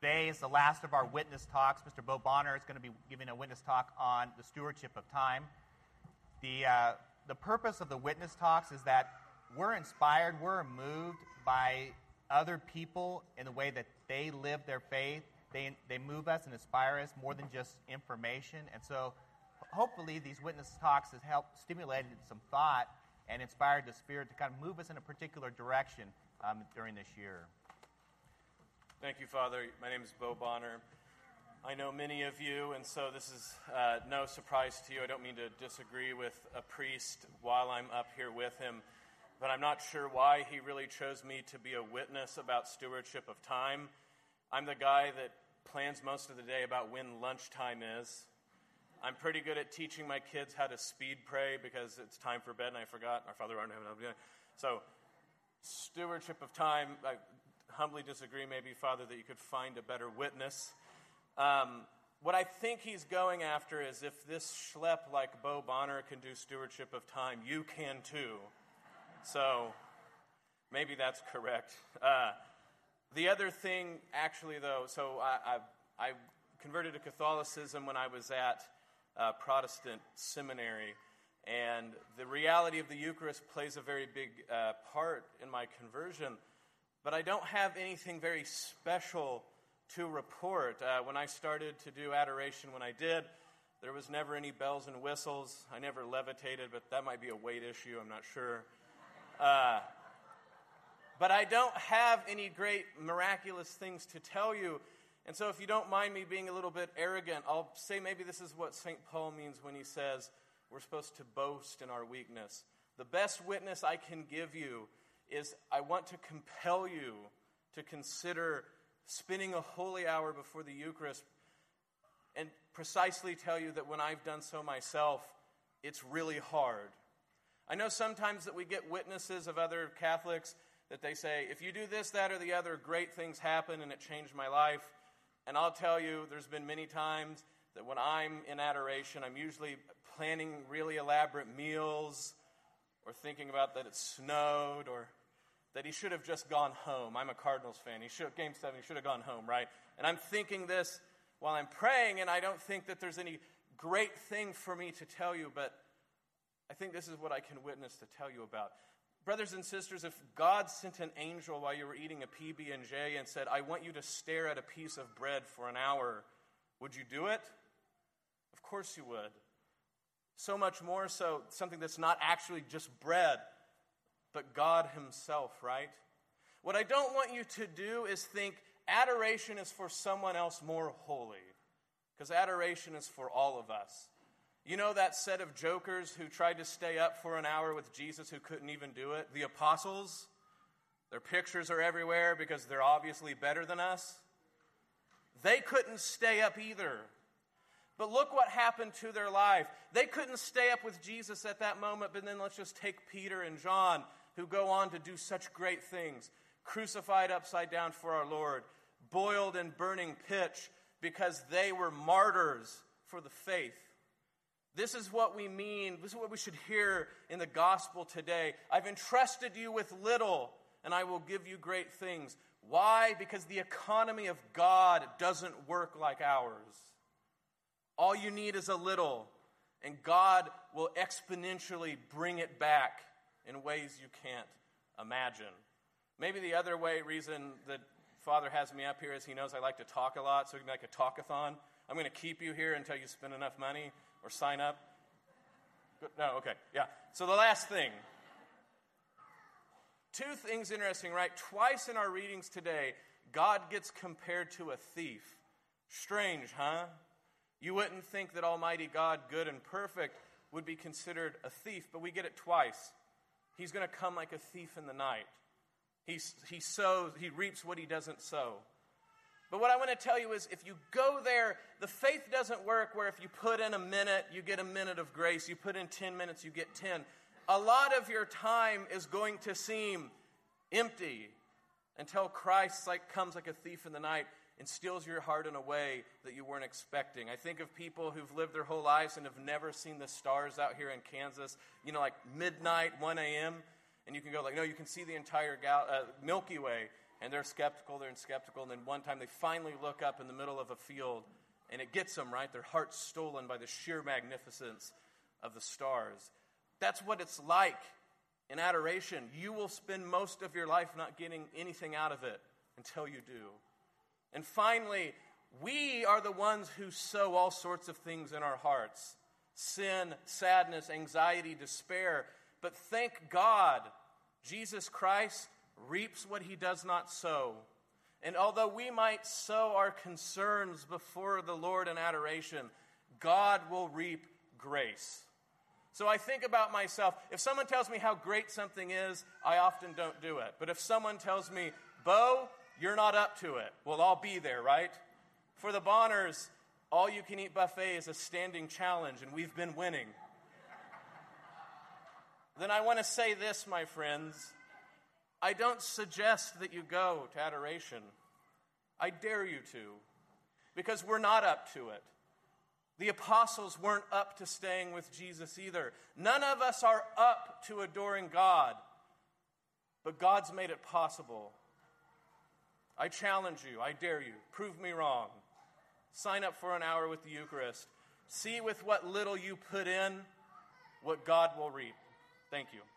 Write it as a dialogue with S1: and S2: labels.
S1: Today is the last of our witness talks. Mr. Bo Bonner is going to be giving a witness talk on the stewardship of time. The purpose of the witness talks is that we're inspired, we're moved by other people in the way that they live their faith. They move us and inspire us more than just information. And so hopefully these witness talks has helped stimulate some thought and inspired the Spirit to kind of move us in a particular direction during this year.
S2: Thank you, Father. My name is Bo Bonner. I know many of you, and so this is no surprise to you. I don't mean to disagree with a priest while I'm up here with him, but I'm not sure why he really chose me to be a witness about stewardship of time. I'm the guy that plans most of the day about when lunchtime is. I'm pretty good at teaching my kids how to speed pray because it's time for bed and I forgot. Our Father, art in heaven. So, stewardship of time, I humbly disagree maybe, Father, that you could find a better witness. What I think he's going after is if this schlep like Bo Bonner can do stewardship of time, you can too. So, maybe that's correct. The other thing, actually, though, so I converted to Catholicism when I was at Protestant seminary, and the reality of the Eucharist plays a very big part in my conversion, but I don't have anything very special to report. When I started to do adoration when I did, there was never any bells and whistles. I never levitated, but that might be a weight issue, I'm not sure. But I don't have any great miraculous things to tell you. And so if you don't mind me being a little bit arrogant, I'll say maybe this is what St. Paul means when he says we're supposed to boast in our weakness. The best witness I can give you is I want to compel you to consider spending a holy hour before the Eucharist and precisely tell you that when I've done so myself, it's really hard. I know sometimes that we get witnesses of other Catholics that they say, if you do this, that, or the other, great things happen and it changed my life. And I'll tell you, there's been many times that when I'm in adoration, I'm usually planning really elaborate meals or thinking about that it snowed or that he should have just gone home. I'm a Cardinals fan. Game 7, he should have gone home, right? And I'm thinking this while I'm praying, and I don't think that there's any great thing for me to tell you, but I think this is what I can witness to tell you about. Brothers and sisters, if God sent an angel while you were eating a PB&J and said, I want you to stare at a piece of bread for an hour, would you do it? Of course you would. So much more so, something that's not actually just bread, but God himself, right? What I don't want you to do is think adoration is for someone else more holy, because adoration is for all of us. You know that set of jokers who tried to stay up for an hour with Jesus who couldn't even do it? The apostles? Their pictures are everywhere because they're obviously better than us. They couldn't stay up either. But look what happened to their life. They couldn't stay up with Jesus at that moment, but then let's just take Peter and John, who go on to do such great things. Crucified upside down for our Lord. Boiled in burning pitch because they were martyrs for the faith. This is what we mean. This is what we should hear in the gospel today. I've entrusted you with little, and I will give you great things. Why? Because the economy of God doesn't work like ours. All you need is a little, and God will exponentially bring it back in ways you can't imagine. Maybe the other reason that Father has me up here is he knows I like to talk a lot, so he can make a talkathon. I'm going to keep you here until you spend enough money or sign up. No, okay, yeah. So the last thing. Two things interesting, right? Twice in our readings today, God gets compared to a thief. Strange, huh? You wouldn't think that Almighty God, good and perfect, would be considered a thief, but we get it twice. He's going to come like a thief in the night. He reaps what he doesn't sow. But what I want to tell you is if you go there, the faith doesn't work where if you put in a minute, you get a minute of grace. You put in 10 minutes, you get 10. A lot of your time is going to seem empty until Christ comes like a thief in the night and steals your heart in a way that you weren't expecting. I think of people who've lived their whole lives and have never seen the stars out here in Kansas, like midnight, 1 a.m., and you can go no, you can see the entire Milky Way. And they're skeptical, and then one time they finally look up in the middle of a field, and it gets them, right? Their heart's stolen by the sheer magnificence of the stars. That's what it's like in adoration. You will spend most of your life not getting anything out of it until you do. And finally, we are the ones who sow all sorts of things in our hearts. Sin, sadness, anxiety, despair. But thank God, Jesus Christ reaps what he does not sow. And although we might sow our concerns before the Lord in adoration, God will reap grace. So I think about myself. If someone tells me how great something is, I often don't do it. But if someone tells me, Bo, you're not up to it, well, I'll be there, right? For the Bonners, all-you-can-eat buffet is a standing challenge, and we've been winning. Then I want to say this, my friends. I don't suggest that you go to adoration. I dare you to, because we're not up to it. The apostles weren't up to staying with Jesus either. None of us are up to adoring God, but God's made it possible. I challenge you, I dare you, prove me wrong. Sign up for an hour with the Eucharist. See with what little you put in, what God will reap. Thank you.